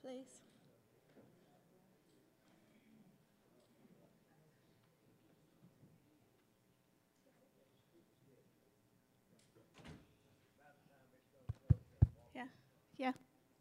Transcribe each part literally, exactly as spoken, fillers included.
please. Yeah, yeah.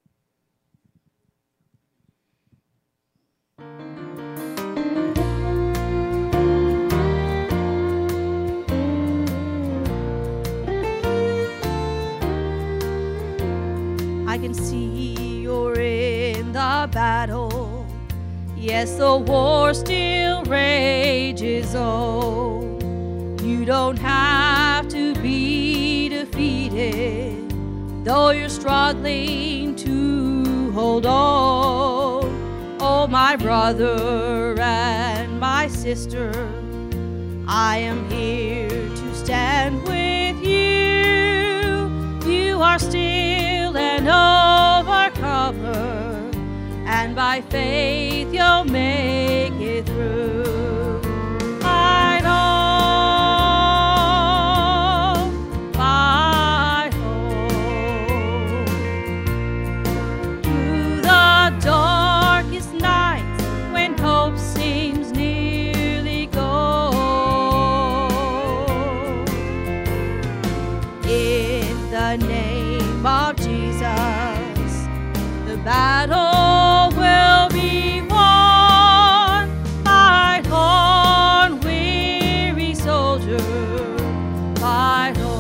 I can see you're in the battle. Yes, the war still rages on. You don't have to be defeated, though you're struggling to hold on. Oh, my brother and my sister, I am here to stand with you. You are still an overcomer, and by faith you'll make it through. Fight on, fight on. Through the darkest nights when hope seems nearly gone, in the name of Jesus, the battle will be won. Fight on, weary soldier, fight on.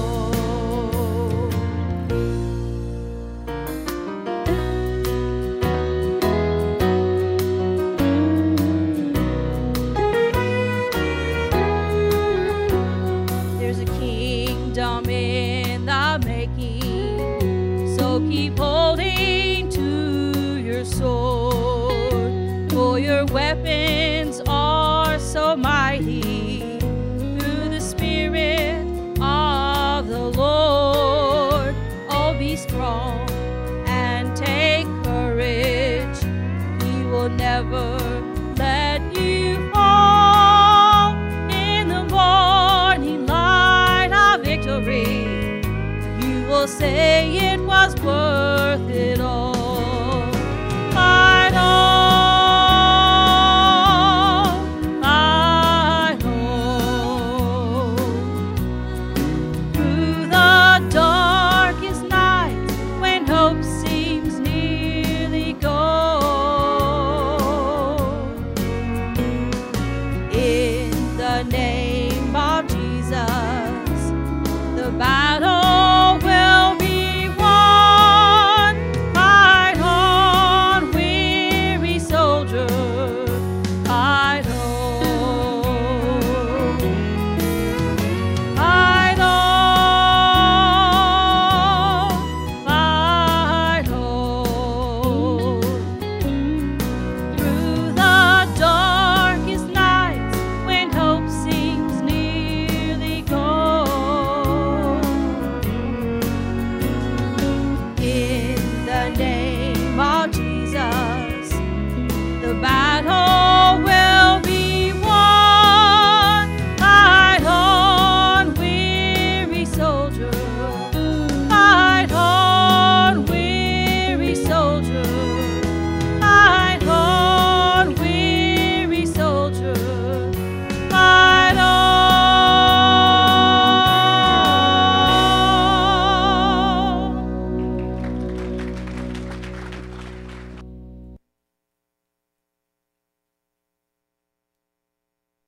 There's a kingdom in the making, so keep holding to your sword, for your weapons are so mighty through the Spirit of the Lord. Oh, be strong and take courage. He will never let you fall. In the morning light of victory, you will say it was worth it all. Fight on, fight on. Through the darkest nights when hope seems nearly gone, in the name of Jesus, the battle will be won. Fight on, weary soldier, fight on. Fight on, fight on. Through the darkest nights when hope seems nearly gone, in the name of Jesus, the battle